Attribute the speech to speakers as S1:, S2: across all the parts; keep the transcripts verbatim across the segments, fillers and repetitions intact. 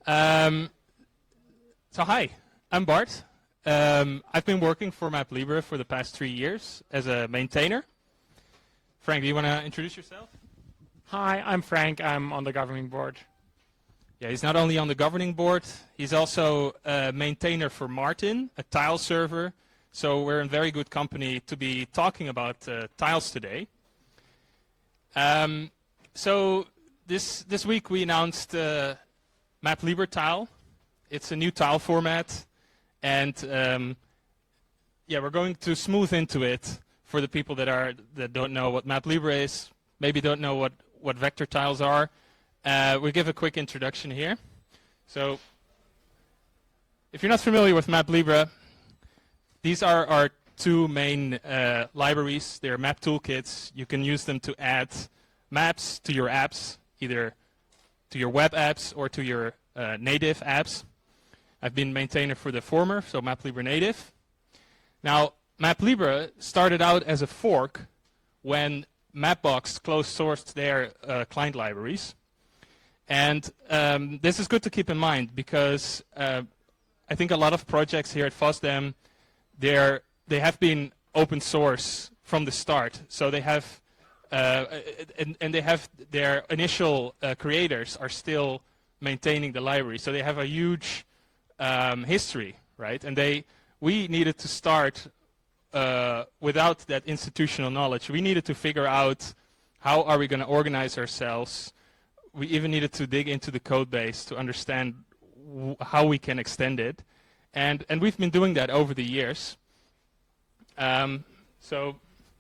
S1: Um, so hi, I'm Bart. Um, I've been working for MapLibre for the past three years as a maintainer. Frank, do you want to introduce yourself?
S2: Hi, I'm Frank. I'm on the governing board.
S1: Yeah, he's not only on the governing board, he's also a maintainer for Martin, a tile server. So we're in very good company to be talking about uh, tiles today. Um, so this this week we announced uh, MapLibre Tile. It's a new tile format, and um, yeah, we're going to smooth into it for the people that are that don't know what MapLibre is, maybe don't know what what vector tiles are. Uh, we'll give a quick introduction here. So, if you're not familiar with MapLibre, these are our two main uh, libraries. They're map toolkits. You can use them to add maps to your apps, either to your web apps or to your uh, native apps. I've been maintainer for the former, so MapLibre Native. Now, MapLibre started out as a fork when Mapbox closed-sourced their uh, client libraries. And um, this is good to keep in mind because uh, I think a lot of projects here at FOSDEM, they're, they have been open source from the start. So they have, uh, and, and they have their initial uh, creators are still maintaining the library. So they have a huge um, history, right? And they, we needed to start uh, without that institutional knowledge. We needed to figure out how are we going to organize ourselves. We even needed to dig into the code base to understand w how we can extend it. And, and we've been doing that over the years. Um, so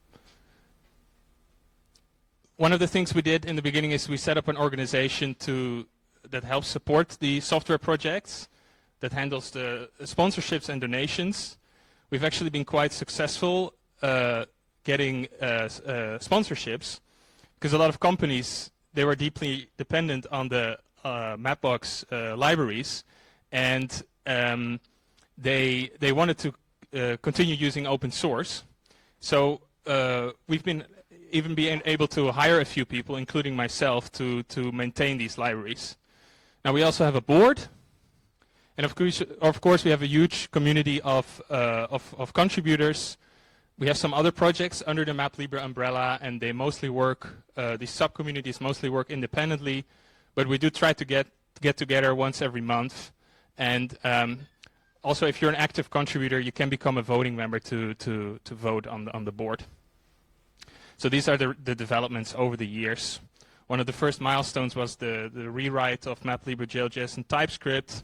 S1: one of the things we did in the beginning is we set up an organization to, that helps support the software projects, that handles the sponsorships and donations. We've actually been quite successful uh, getting uh, uh, sponsorships because a lot of companies, they were deeply dependent on the uh, Mapbox uh, libraries, and um, they they wanted to uh, continue using open source. So uh, we've been even being able to hire a few people, including myself, to to maintain these libraries. Now we also have a board, and of course, of course, we have a huge community of uh, of, of contributors. We have some other projects under the MapLibre umbrella, and they mostly work, uh, these sub-communities mostly work independently, but we do try to get, to get together once every month. And um, also, if you're an active contributor, you can become a voting member to, to, to vote on the, on the board. So these are the, the developments over the years. One of the first milestones was the, the rewrite of MapLibre J L J S and TypeScript,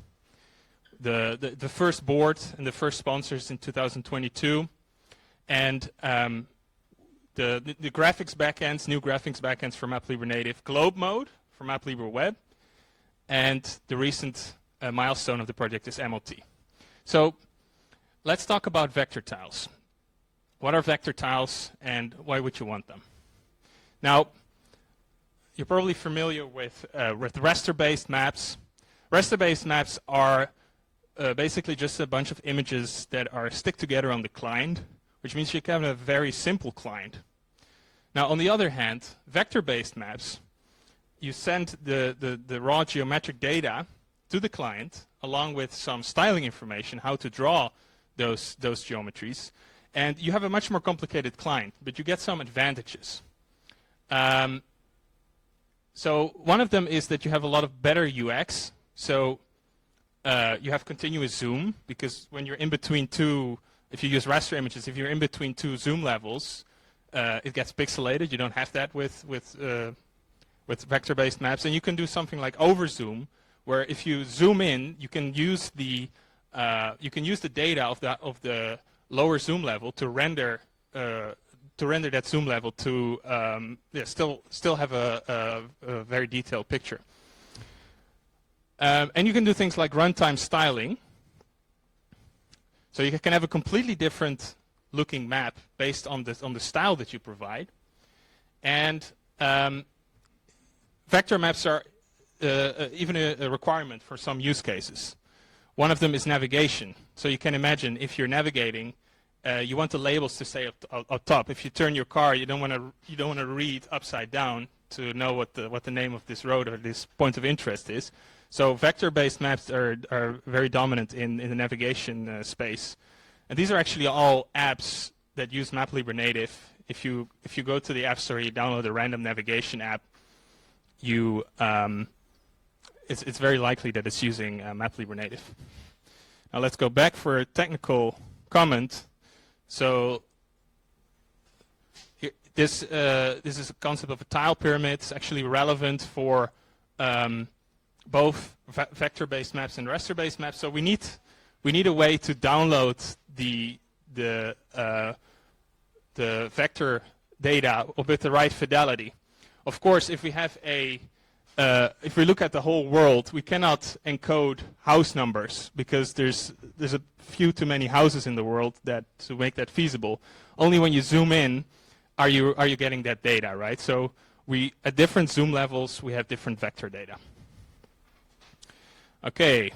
S1: the, the, the first board and the first sponsors in two thousand twenty-two. And um, the, the, the graphics backends, new graphics backends for MapLibre Native, Globe Mode for MapLibre Web, and the recent uh, milestone of the project is M L T. So let's talk about vector tiles. What are vector tiles and why would you want them? Now, you're probably familiar with, uh, with raster-based maps. Raster-based maps are uh, basically just a bunch of images that are stick together on the client, which means you can have a very simple client. Now, on the other hand, vector-based maps, you send the, the, the raw geometric data to the client, along with some styling information, how to draw those, those geometries, and you have a much more complicated client, but you get some advantages. Um, so one of them is that you have a lot of better U X. So uh, you have continuous zoom, because when you're in between two If you use raster images, if you're in between two zoom levels, uh, it gets pixelated. You don't have that with with uh, with vector-based maps, and you can do something like overzoom, where if you zoom in, you can use the uh, you can use the data of that of the lower zoom level to render uh, to render that zoom level to um, yeah, still still have a, a, a very detailed picture. Um, and you can do things like runtime styling. So you can have a completely different looking map based on the, on the style that you provide. And um, vector maps are uh, uh, even a, a requirement for some use cases. One of them is navigation. So you can imagine if you're navigating, uh, you want the labels to stay up, up, up top. If you turn your car, you don't want to you don't want to read upside down to know what the what the name of this road or this point of interest is. So vector-based maps are, are very dominant in, in the navigation uh, space. And these are actually all apps that use MapLibre Native. If you, if you go to the App Store, you download a random navigation app, you, um, it's, it's very likely that it's using uh, MapLibre Native. Now let's go back for a technical comment. So here, this, uh, this is a concept of a tile pyramid. It's actually relevant for um, both ve vector-based maps and raster-based maps. So we need we need a way to download the the uh, the vector data with the right fidelity. Of course, if we have a uh, if we look at the whole world, we cannot encode house numbers because there's there's a few too many houses in the world that to make that feasible. Only when you zoom in are you are you getting that data, right? So we at different zoom levels we have different vector data. Okay.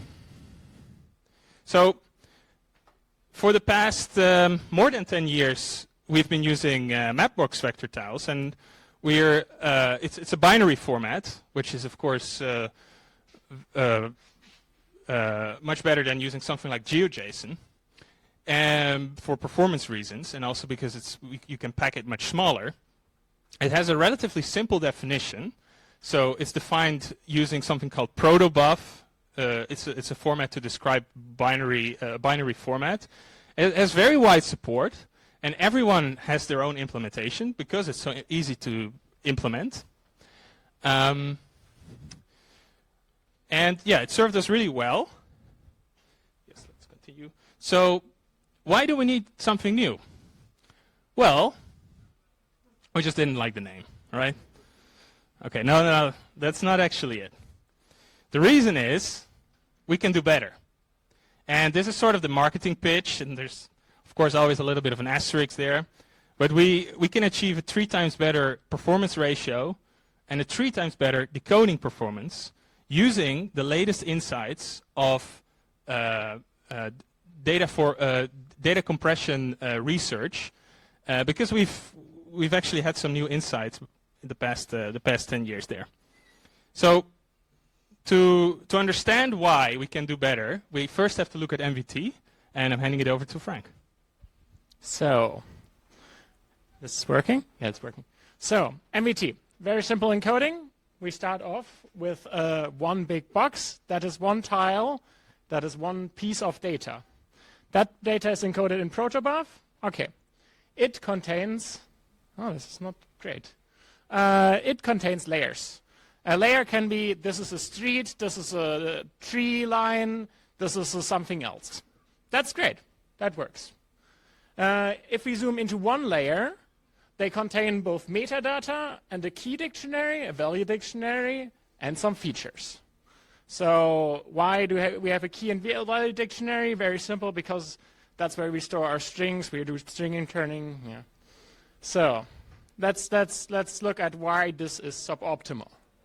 S1: So for the past um, more than ten years, we've been using uh, Mapbox vector tiles, and we're uh, it's it's a binary format, which is of course uh, uh, uh, much better than using something like GeoJSON, and for performance reasons, and also because it's you can pack it much smaller. It has a relatively simple definition, so it's defined using something called protobuf. Uh, it's, a, it's a format to describe binary, uh, binary format. It has very wide support, and everyone has their own implementation because it's so easy to implement. Um, and yeah, it served us really well. Yes, let's continue. So why do we need something new? Well, we just didn't like the name, right? Okay, no, no, no, that's not actually it. The reason is we can do better. And this is sort of the marketing pitch, and there's, of course, always a little bit of an asterisk there. But we, we can achieve a three times better performance ratio and a three times better decoding performance using the latest insights of uh, uh, data for uh, data compression uh, research, uh, because we've we've actually had some new insights in the past uh, the past ten years there. So to to understand why we can do better, we first have to look at M V T, and I'm handing it over to Frank.
S2: So, this is working? Yeah, it's working. So, M V T, very simple encoding. We start off with uh, one big box. That is one tile. That is one piece of data. That data is encoded in protobuf. Okay. It contains, oh, this is not great. Uh, it contains layers. A layer can be, this is a street, this is a tree line, this is a something else. That's great. That works. Uh, if we zoom into one layer, they contain both metadata and a key dictionary, a value dictionary, and some features. So why do we have a key and value dictionary? Very simple, because that's where we store our strings. We do string interning. Yeah. So let's, let's, let's look at why this is suboptimal.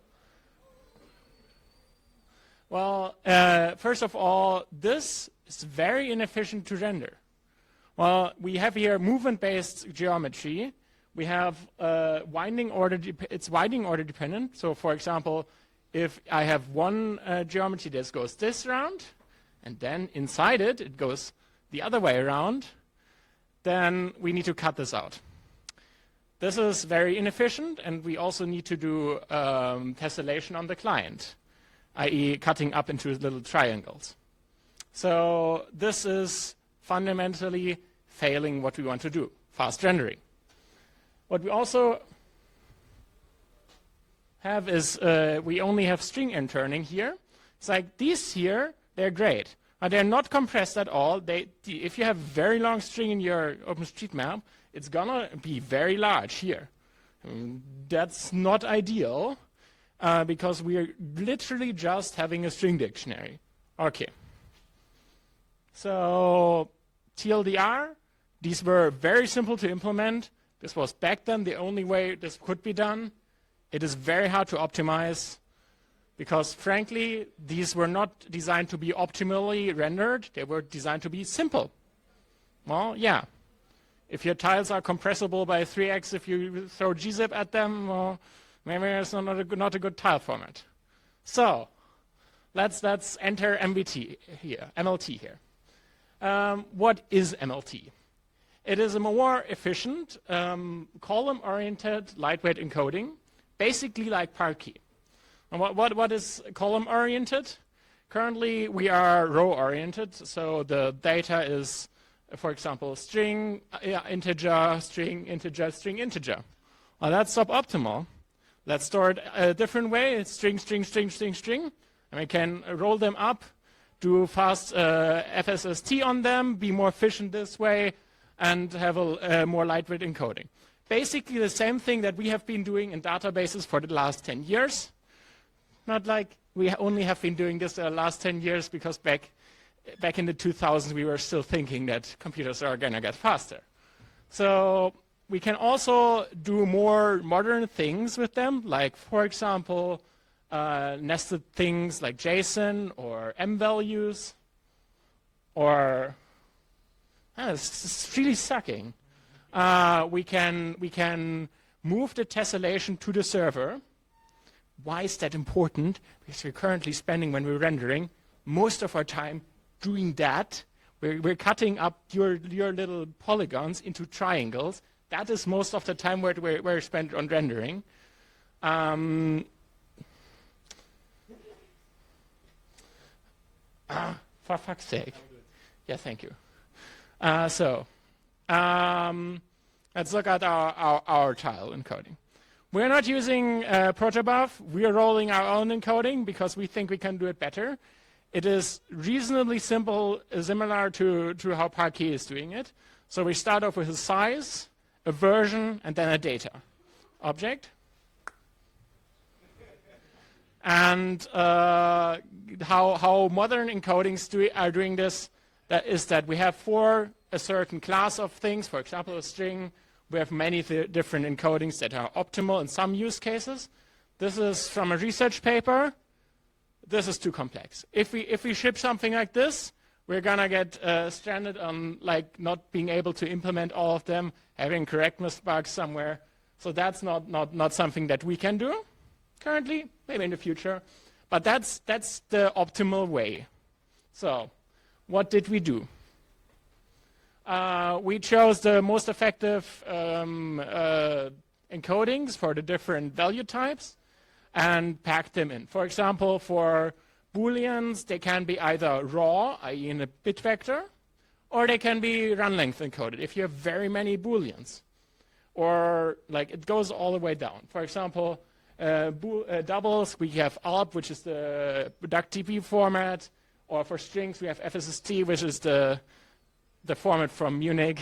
S2: Well, uh, first of all, this is very inefficient to render. Well, we have here movement-based geometry. We have uh, winding order, it's winding order dependent. So for example, if I have one uh, geometry that goes this round, and then inside it, it goes the other way around, then we need to cut this out. This is very inefficient, and we also need to do um, tessellation on the client, that is cutting up into little triangles. So this is fundamentally failing what we want to do, fast rendering. What we also have is uh, we only have string interning here. It's like these here, they're great. But they're not compressed at all. They, if you have a very long string in your OpenStreetMap, it's going to be very large here. Um, that's not ideal uh, because we're literally just having a string dictionary. Okay. So T L D R, these were very simple to implement. This was back then the only way this could be done. It is very hard to optimize because, frankly, these were not designed to be optimally rendered. They were designed to be simple. Well, yeah. If your tiles are compressible by three x if you throw gzip at them, well, maybe it's not a good, not a good tile format. So let's, let's enter M V T here, M L T here. Um, what is M L T? It is a more efficient, um, column-oriented, lightweight encoding, basically like Parquet. And what, what, what is column-oriented? Currently, we are row-oriented, so the data is, for example, string, uh, integer, string, integer, string, integer. Well, that's suboptimal. Let's store it a different way. It's string, string, string, string, string. And we can roll them up, do fast uh, F S S T on them, be more efficient this way, and have a uh, more lightweight encoding. Basically the same thing that we have been doing in databases for the last ten years. Not like we only have been doing this the last ten years because back, back in the two thousands we were still thinking that computers are going to get faster. So we can also do more modern things with them, like, for example, uh, nested things like JSON or M values, or ah, it's, it's really sucking. Uh, we can we can move the tessellation to the server. Why is that important? Because we're currently spending, when we're rendering, most of our time doing that. We're, we're cutting up your your little polygons into triangles. That is most of the time where we're, we're spent on rendering. Um, ah, for fuck's sake. Yeah, thank you. Uh, so, um, let's look at our, our, our tile encoding. We're not using uh, protobuf. We are rolling our own encoding because we think we can do it better. It is reasonably simple, uh, similar to, to how Parquet is doing it. So we start off with a size, a version, and then a data object. And uh, how, how modern encodings do, are doing this, that is that we have for a certain class of things, for example, a string, we have many th different encodings that are optimal in some use cases. This is from a research paper. This is too complex. If we, if we ship something like this, we're going to get uh, stranded on like not being able to implement all of them, having correctness bugs somewhere. So that's not, not, not something that we can do currently, maybe in the future. But that's, that's the optimal way. So what did we do? Uh, we chose the most effective um, uh, encodings for the different value types and packed them in. For example, for Booleans, they can be either raw, that is in a bit vector, or they can be run length encoded if you have very many Booleans. Or like it goes all the way down. For example, uh, uh, doubles, we have A L P, which is the DuckDB format, or for strings, we have F S S T, which is the the format from Munich.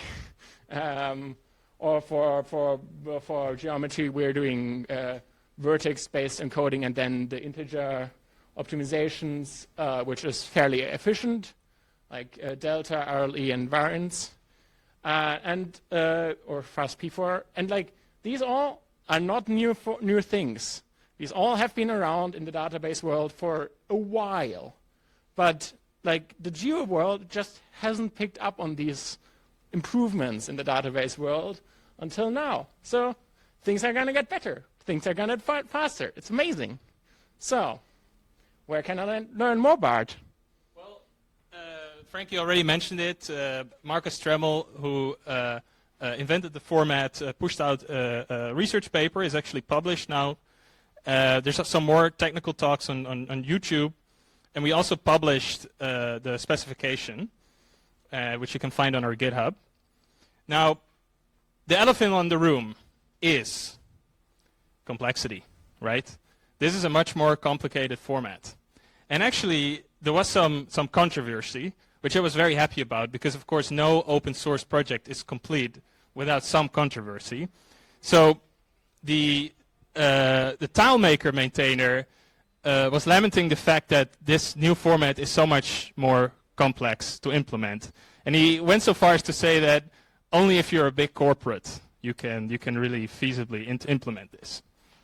S2: um, or for, for, for geometry, we're doing uh, vertex-based encoding and then the integer optimizations, uh, which is fairly efficient, like uh, delta, R L E, and variance, uh, and uh, or fast P four. And like these all are not new for, new things. These all have been around in the database world for a while, but like the geo world just hasn't picked up on these improvements in the database world until now. So things are going to get better. Things are going to get faster. It's amazing. So where can I learn, learn more, Bart?
S1: Well, uh, Frankie already mentioned it. Uh, Marcus Tremmel, who uh, uh, invented the format, uh, pushed out a, a research paper. Is actually published now. Uh, there's some more technical talks on, on, on YouTube. And we also published uh, the specification, uh, which you can find on our GitHub. Now, the elephant in the room is complexity, right? This is a much more complicated format. And actually, there was some, some controversy, which I was very happy about, because of course no open source project is complete without some controversy. So the, uh, the TileMaker maintainer uh, was lamenting the fact that this new format is so much more complex to implement. And he went so far as to say that only if you're a big corporate you can, you can really feasibly implement this.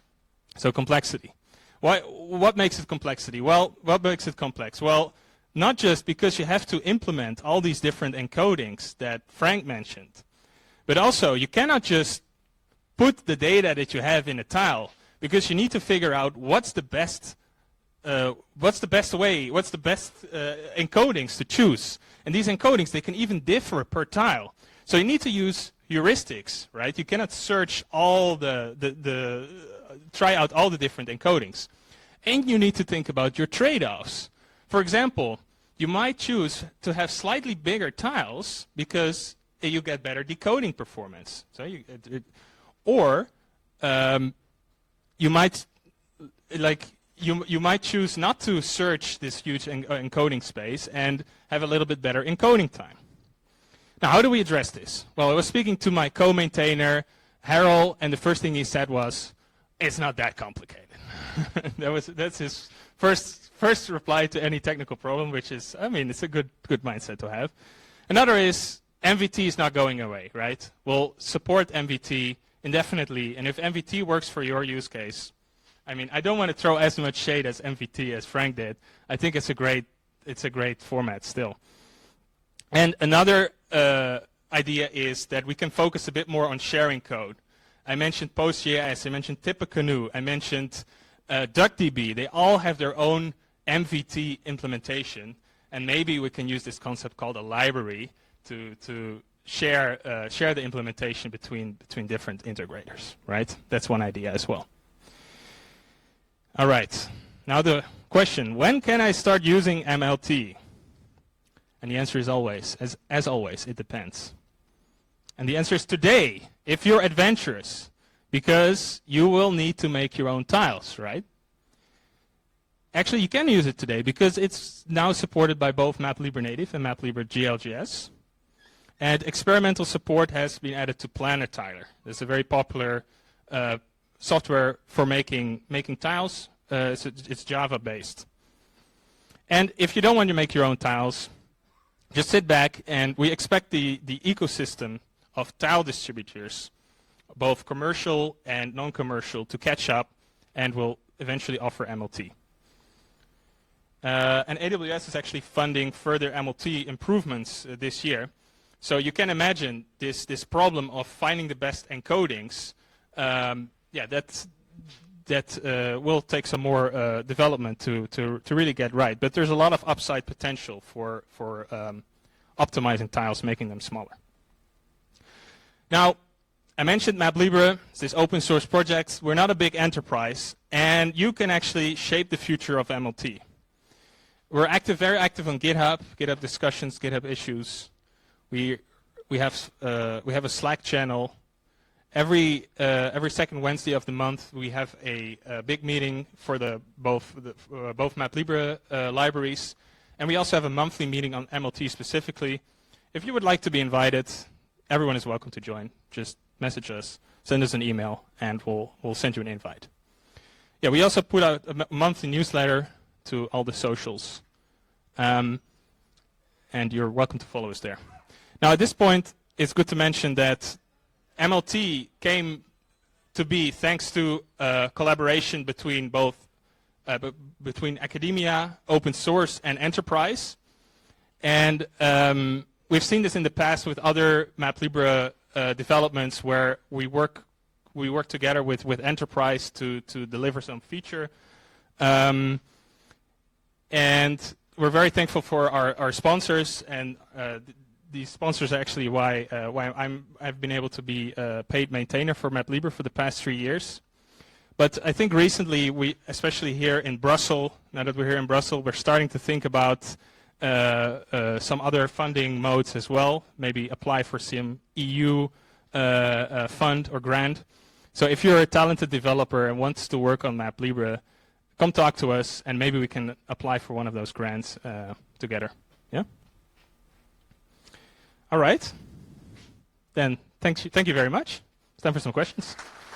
S1: So complexity. Why, what makes it complexity? Well, what makes it complex? Well, not just because you have to implement all these different encodings that Frank mentioned, but also you cannot just put the data that you have in a tile, because you need to figure out what's the best uh, what's the best way, what's the best uh, encodings to choose. And these encodings, they can even differ per tile. So you need to use heuristics, right? You cannot search all the, the, the uh, try out all the different encodings. And you need to think about your trade-offs. For example, you might choose to have slightly bigger tiles because you get better decoding performance. So you, it, it, or um, you might like you you might choose not to search this huge en encoding space and have a little bit better encoding time. Now, how do we address this? Well, I was speaking to my co-maintainer, Harold, and the first thing he said was, "It's not that complicated." that was that's his first first reply to any technical problem, which is, I mean, it's a good good mindset to have. Another is M V T is not going away, right? We'll support M V T indefinitely, and if M V T works for your use case, I mean, I don't want to throw as much shade as M V T as Frank did. I think it's a great it's a great format still. And another uh, idea is that we can focus a bit more on sharing code. I mentioned PostGIS, I mentioned Tippecanoe, I mentioned uh, DuckDB. They all have their own M V T implementation, and maybe we can use this concept called a library to to share uh, share the implementation between between different integrators. Right? That's one idea as well. All right. Now the question: when can I start using M L T? And the answer is always, as as always, it depends. And the answer is today, if you're adventurous, because you will need to make your own tiles, right? Actually, you can use it today because it's now supported by both MapLibre Native and MapLibre G L G S. And experimental support has been added to PlanetTiler. It's a very popular uh, software for making making tiles. Uh, it's, it's Java-based. And if you don't want to make your own tiles, just sit back, and we expect the, the ecosystem of tile distributors, both commercial and non-commercial, to catch up and will eventually offer M L T. Uh, and A W S is actually funding further M L T improvements uh, this year. So you can imagine this, this problem of finding the best encodings. Um, yeah, that's, that uh, will take some more uh, development to, to, to really get right. But there's a lot of upside potential for, for um, optimizing tiles, making them smaller. Now, I mentioned MapLibre, it's this open source project. We're not a big enterprise, and you can actually shape the future of M L T. We're active, very active on GitHub, GitHub discussions, GitHub issues. We, we, have, uh, we have a Slack channel. Every uh, every second Wednesday of the month, we have a, a big meeting for the both the, uh, both MapLibre uh, libraries, and we also have a monthly meeting on M L T specifically. If you would like to be invited, everyone is welcome to join. Just message us, send us an email, and we'll we'll send you an invite. Yeah, we also put out a m monthly newsletter to all the socials, um, and you're welcome to follow us there. Now, at this point, it's good to mention that M L T came to be thanks to uh, collaboration between both uh, b between academia, open source, and enterprise. And um, we've seen this in the past with other MapLibre uh, developments where we work we work together with with enterprise to to deliver some feature. Um, and we're very thankful for our our sponsors, and uh, these sponsors are actually why uh, why I'm I've been able to be a paid maintainer for MapLibre for the past three years. But I think recently, we, especially here in Brussels, now that we're here in Brussels, we're starting to think about uh, uh, some other funding modes as well. Maybe apply for some E U uh, uh, fund or grant. So if you're a talented developer and wants to work on MapLibre, come talk to us, and maybe we can apply for one of those grants uh, together. Yeah. All right. Then thank you, thank you very much. It's time for some questions.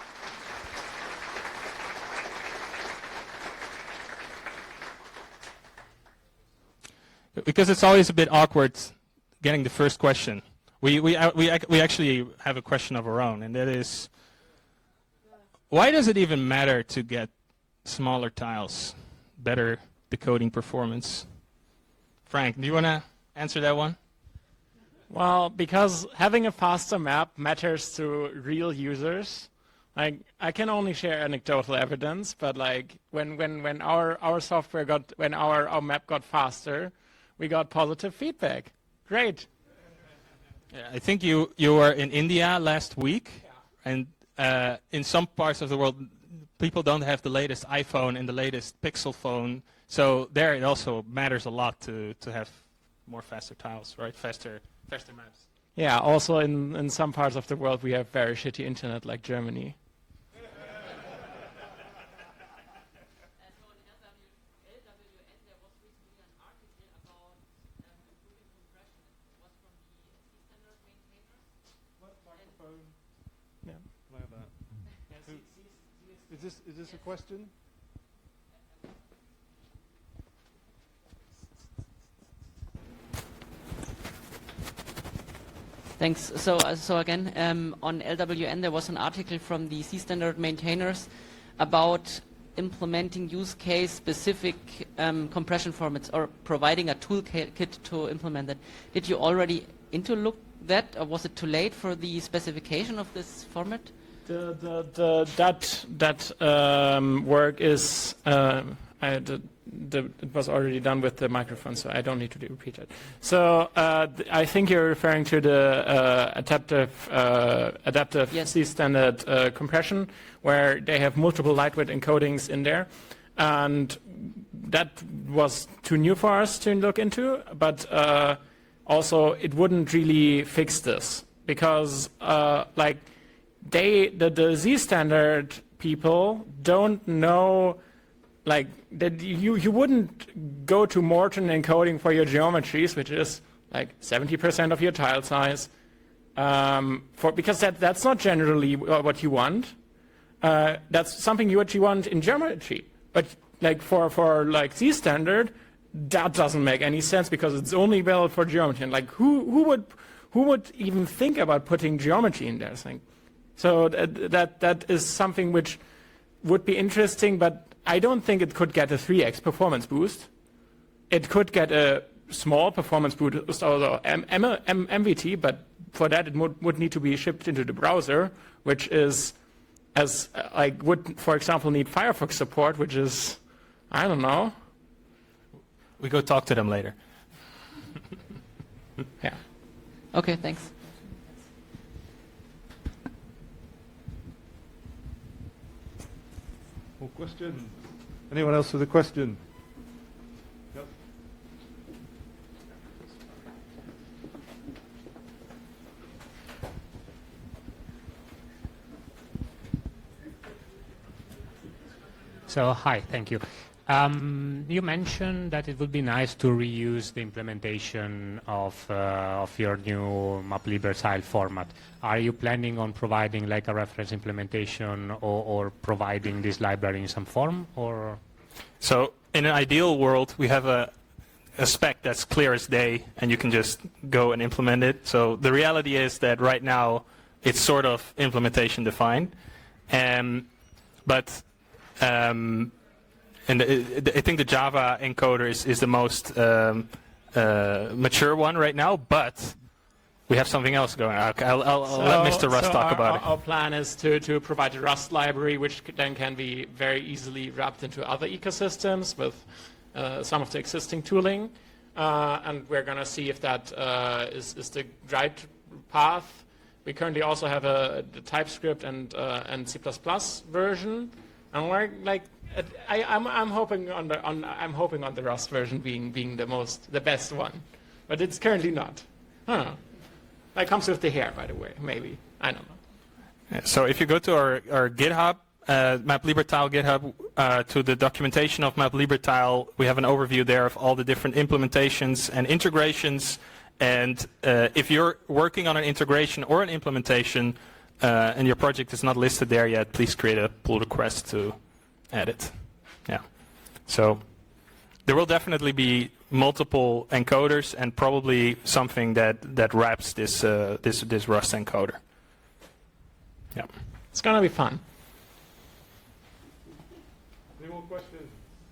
S1: Because it's always a bit awkward getting the first question. We, we, we, we actually have a question of our own, and that is, why does it even matter to get smaller tiles, better decoding performance? Frank, do you want to answer that one?
S2: Well, because having a faster map matters to real users, Like, I can only share anecdotal evidence, but like when when when our our software got when our our map got faster, we got positive feedback. Great.
S1: Yeah, I think you you were in India last week, and uh, in some parts of the world, people don't have the latest iPhone and the latest Pixel phone. So there, it also matters a lot to to have more faster tiles, right? Faster faster maps.
S2: Yeah. Also, in in some parts of the world, we have very shitty internet, like Germany.
S3: Is this is this a question?
S4: Thanks. So, uh, so again, um, on L W N, there was an article from the C standard maintainers about implementing use case specific um, compression formats or providing a toolkit to implement that. Did you already interlook that, or was it too late for the specification of this format?
S2: The, the, the, that that um, work is um, I, the, the, it was already done with the microphone, so I don't need to repeat it. So uh, th I think you're referring to the uh, adaptive uh, adaptive
S4: Yes.
S2: C standard uh, compression, where they have multiple lightweight encodings in there, and that was too new for us to look into. But uh, also, it wouldn't really fix this because, uh, like. They the, the Z standard people don't know, like that you you wouldn't go to Morton encoding for your geometries, which is like seventy percent of your tile size, um, for because that that's not generally what you want. Uh, that's something you what you want in geometry, but like for for like Z standard, that doesn't make any sense because it's only valid for geometry. And like who who would who would even think about putting geometry in there? Thing. So that, that that is something which would be interesting, but I don't think it could get a three x performance boost. It could get a small performance boost, although M M M V T, but for that it would, would need to be shipped into the browser, which is, as uh, like would, for example, need Firefox support, which is, I don't know.
S1: We go talk to them later.
S2: Yeah.
S4: Okay, thanks.
S3: More questions? Anyone else with a question? Yep.
S5: So, hi, thank you. Um, you mentioned that it would be nice to reuse the implementation of, uh, of your new MapLibre tile format. Are you planning on providing like a reference implementation or, or providing this library in some form? Or?
S1: So in an ideal world, we have a, a spec that's clear as day, and you can just go and implement it. So the reality is that right now, it's sort of implementation defined. Um, but um, And the, I think the Java encoder is, is the most um, uh, mature one right now, but we have something else going on. Okay, I'll, I'll, I'll
S2: So,
S1: let Mister Rust
S2: so
S1: talk
S2: our,
S1: about
S2: our,
S1: it.
S2: Our plan is to, to provide a Rust library, which c- then can be very easily wrapped into other ecosystems with uh, some of the existing tooling. Uh, and we're going to see if that uh, is, is the right path. We currently also have a, the TypeScript and, uh, and C plus plus version. And we're like, I, I'm, I'm hoping on the on I'm hoping on the Rust version being being the most the best one, but it's currently not. Huh. That comes with the hair, by the way. Maybe I don't know.
S1: Yeah, so if you go to our, our GitHub, uh, MapLibre Tile GitHub, uh, to the documentation of MapLibre Tile, we have an overview there of all the different implementations and integrations. And uh, if you're working on an integration or an implementation, uh, and your project is not listed there yet, please create a pull request to add it. Yeah. So there will definitely be multiple encoders and probably something that, that wraps this, uh, this, this Rust encoder. Yeah.
S2: It's gonna be fun.
S3: Any more questions?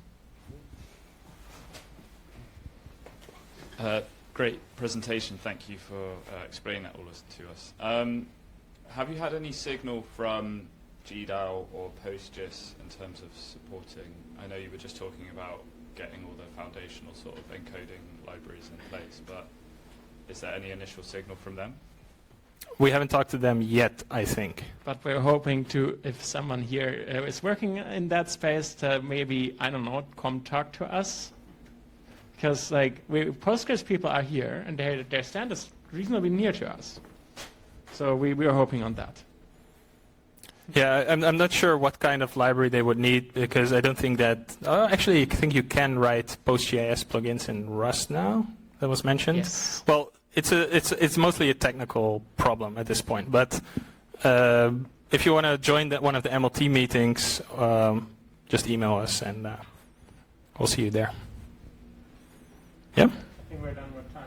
S6: Uh, great presentation. Thank you for uh, explaining that all us- to us. Um, have you had any signal from G D A L or PostGIS in terms of supporting? I know you were just talking about getting all the foundational sort of encoding libraries in place, but is there any initial signal from them?
S1: We haven't talked to them yet, I think.
S2: But we're hoping to, if someone here uh, is working in that space, to maybe, I don't know, come talk to us. Because like we, Postgres people are here, and they, their stand is reasonably near to us. So we, we are hoping on that.
S1: Yeah, I'm, I'm not sure what kind of library they would need, because I don't think that... Uh, actually, I think you can write PostGIS plugins in Rust now. That was mentioned.
S2: Yes.
S1: Well, it's a it's it's mostly a technical problem at this point. But uh, if you want to join the, one of the M L T meetings, um, just email us, and uh, we'll see you there. Yeah.
S2: I think we're done with time.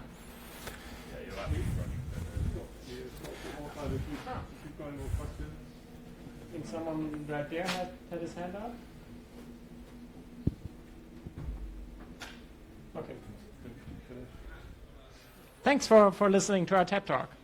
S2: I think someone right there had, had his hand up. Okay. Thanks for, for listening to our TED Talk.